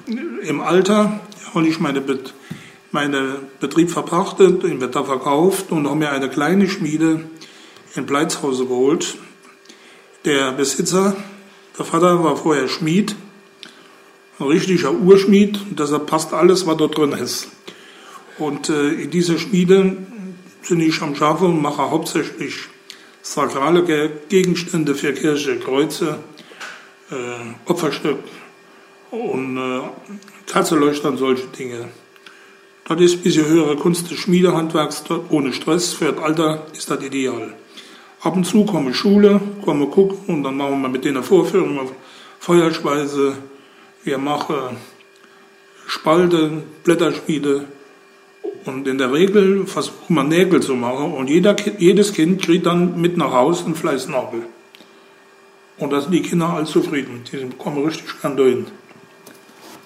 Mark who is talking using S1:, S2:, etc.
S1: im Alter habe ich meinen Betrieb verpachtet, den wird da verkauft und habe mir eine kleine Schmiede in Bleitzhause geholt. Der Besitzer, der Vater, war vorher Schmied, ein richtiger Urschmied, und deshalb passt alles, was dort drin ist. Und in dieser Schmiede bin ich am Schaffen und mache hauptsächlich sakrale Gegenstände für Kirche, Kreuze, Opferstück und Kerzenleuchter und solche Dinge. Das ist ein bisschen höhere Kunst des Schmiedehandwerks, ohne Stress. Für das Alter ist das ideal. Ab und zu komme Schule, komme gucken und dann machen wir mit denen Vorführungen auf Feuerspeise. Wir machen Spalte, Blätterschmiede und in der Regel versuchen wir Nägel zu machen und jedes Kind kriegt dann mit nach Hause einen Fleißnagel. Und da sind die Kinder alle zufrieden, die kommen richtig gern durch.